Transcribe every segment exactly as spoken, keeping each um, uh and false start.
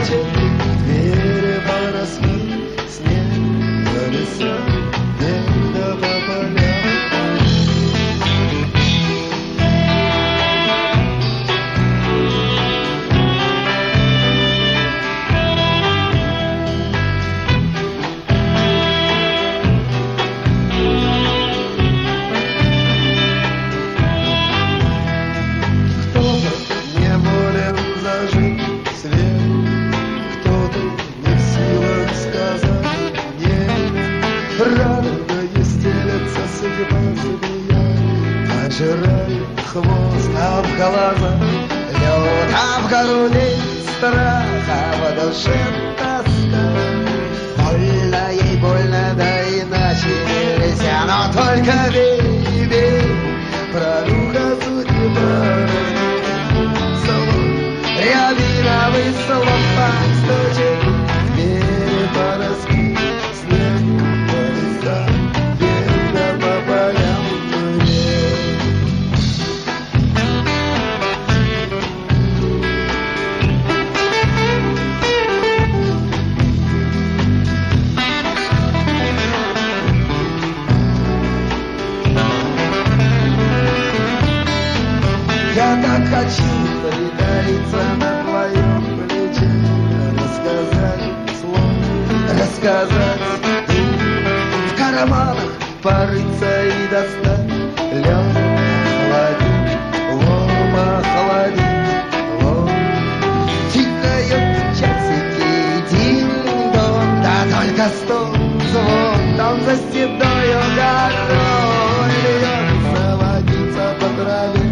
стучит в двери поросли, снег по лесам, ветер по полям. Радугой стелется судьба змея, пожирает хвост об глаза, лед об груди, страх, а в душе тоска. Больно ей больно, да иначе нельзя, но только верь, верь, проруха судьба. Рябиновый слова стучит в двери поросли, снег по лесам, ветер по полям туне. Я так хочу притаиться на твоем плече, рассказать слов, рассказать в карманах, порыться и достать лед, охладить, лом охладить, лом. Тикают часики, динь-дон, да только стол, звон, там за седою горой льется водица по траве.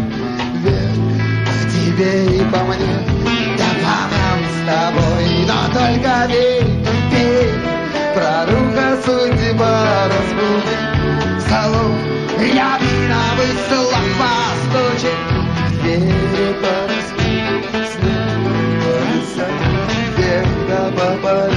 Тебе и по мне, да по нам с тобой, но только верь, верь, проруха судьба разбудит салон. Рябиновый слова стучит в двери поросли, снег по лесам, ветер по полям.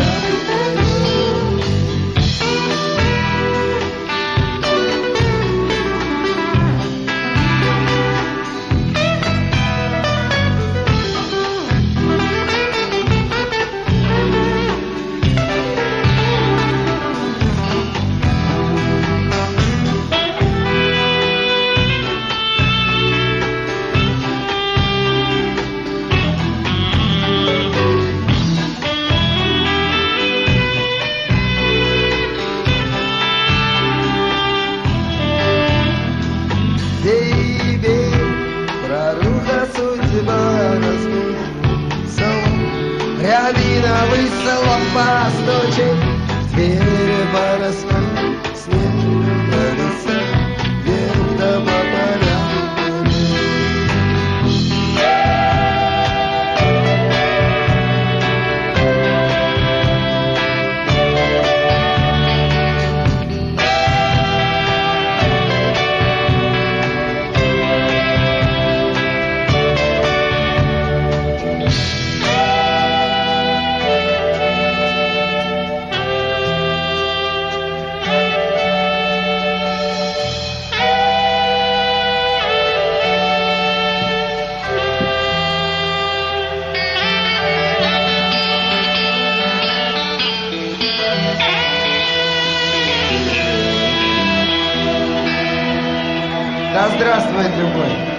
Рябиновый слова стучит в двери поросли, снег по лесам, ветер по полям. Да здравствует любовь!